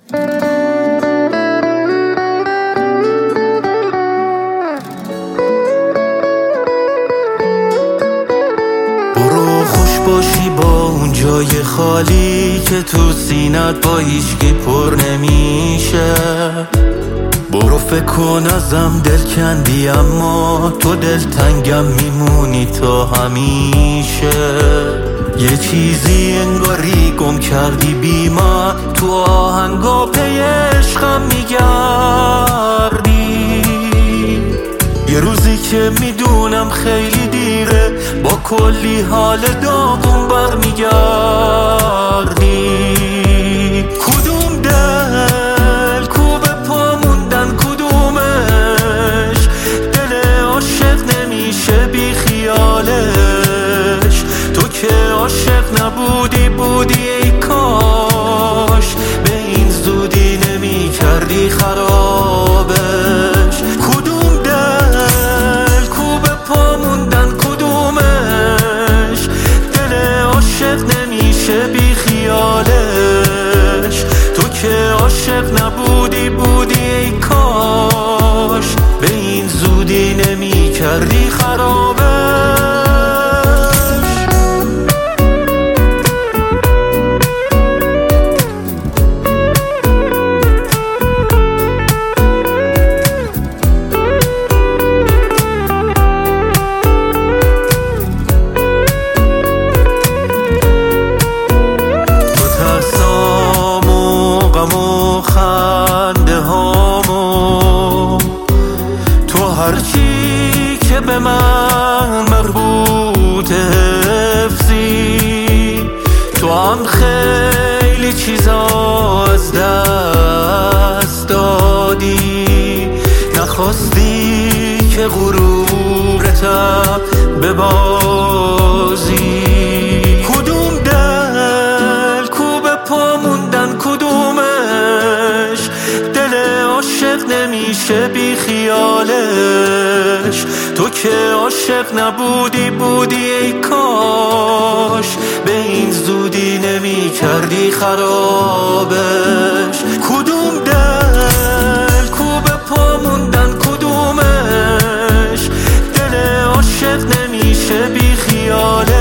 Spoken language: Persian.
برو خوش باشی با اون جای خالی که تو سینت با هیچکی پر نمیشه. برو فکر کن ازم دل کندی اما تو دلتنگم میمونی تا همیشه. یه چیزی انگاری گم کردی بی من، تو آهنگا پی عشقم میگردی. یه روزی که میدونم خیلی دیره، با کلی حال داغون برمیگردی. کدوم دل کوبه پا موندن کدومش، دل عاشق نمیشه بی خیالش. تو که عاشق نبودی بودی ای کاش، به این زودی نمی کردی خرابش. کدوم دل کوبه پا موندن کدومش، دل عاشق نمیشه بی خیالش. تو که عاشق نبودی بودی ای کاش، به این زودی نمی کردی خرابش. هرچی که به من مربوط حفظی، تو هم خیلی چیزا از دست دادی. نخواستی که غرورتم ببازی. کدوم دل کوبه پا موندن کدومش، دل عاشق نمیشه بی خیالش. تو که عاشق نبودی بودی ای کاش، به این زودی نمی کردی خرابش. کدوم دل کوبه پا موندن کدومش، دل عاشق نمیشه بی خیالش.